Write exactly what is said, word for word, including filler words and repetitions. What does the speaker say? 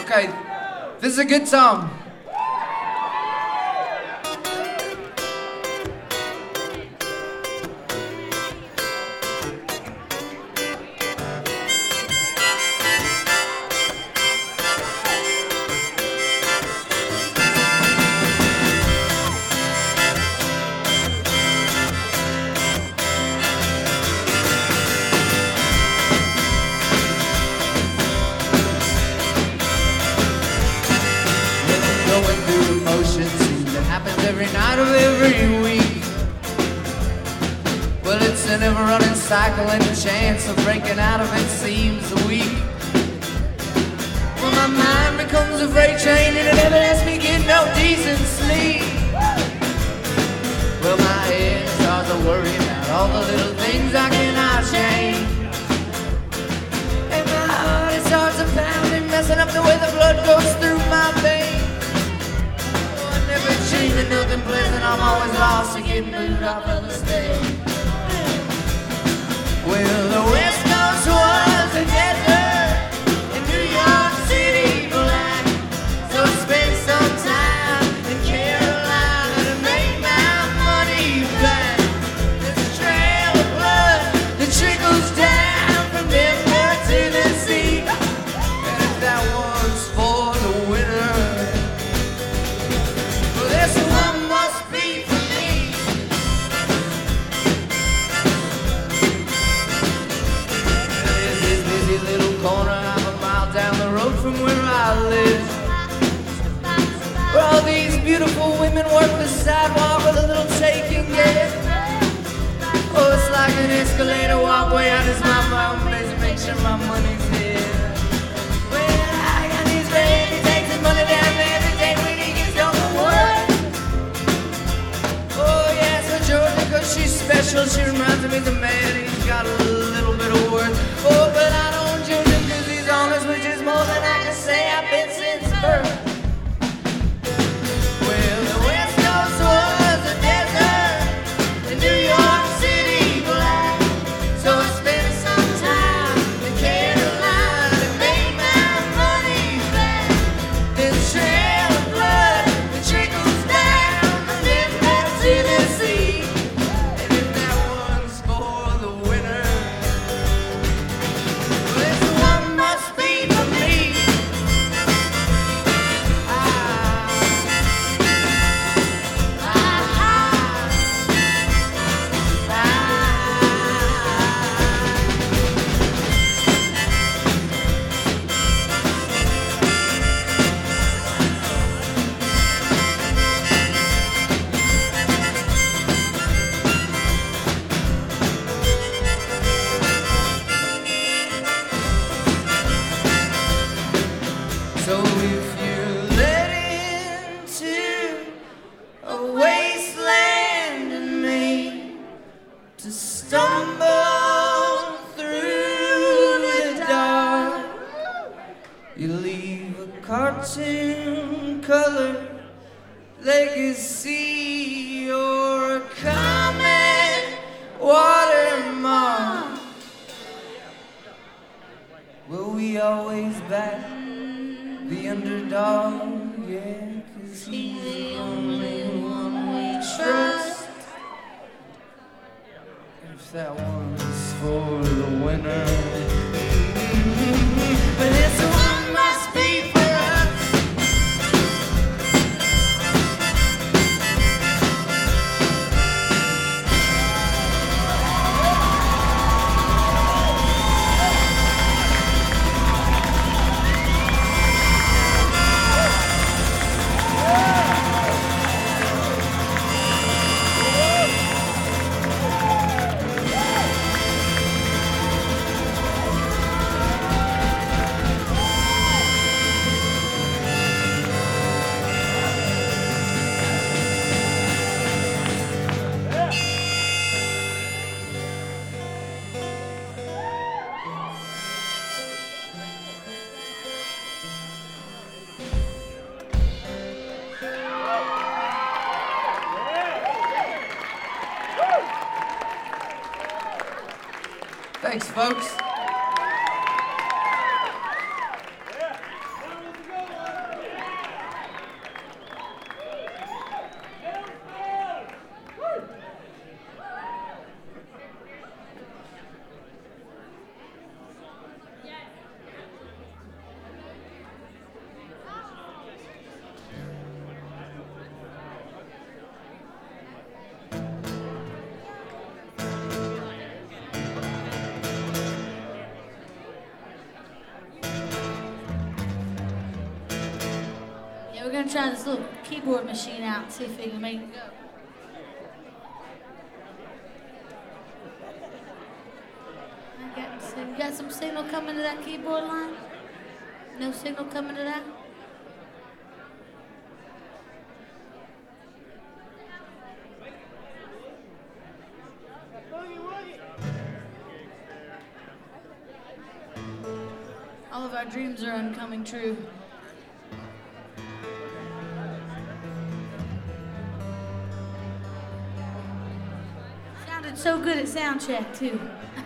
Okay, this is a good song. Every night of every week. Well, it's an ever-running cycle, and the chance of breaking out of it seems weak. Well, my mind becomes a freight train, and it never lets me get no decent sleep. Well, my head starts to worry about all the little things I cannot change, and my heart it starts to pound and messing up the way the blood goes through my veins. Never changing nothing pleasant, I'm always lost and getting moved off of the stage. Well, the West Coast was a desert, and New York City black. So I spent some time in Carolina to make my money back. There's a trail of blood that trickles down from Denver to the sea, and if that one's for the winner, this one must be for me. There's this busy little corner half a mile down the road from where I live, where all these beautiful women work the sidewalk with a little take and give. Oh, it's like an escalator walkway. I just mind my own business, make sure my money's here. Well, I got these baby takes and money down there every day when he gets done with work. Georgia, cause she's special, she reminds me of the man, he's got a little bit of worth. Oh, but I don't judge him cause he's honest, which is more than I can say I've been since birth. Well, the West Coast was a desert, and New York City black. So I spent some time in Carolina to make my money back. This trail of blood that trickles down from Denver to the sea. So if you're led into a wasteland and made to stumble through the dark, you leave a cartoon colored legacy or a comet watermark. Will we always back the underdog, yeah, cause he's the only one we trust. If that one's for the winner, but this one must be for Thanks, folks. Yeah, that was good. we're gonna try this little keyboard machine out and see if we can make it go. I got, so you got some signal coming to that keyboard line? No signal coming to that? All of our dreams are uncoming true. Sounded so good at sound check too.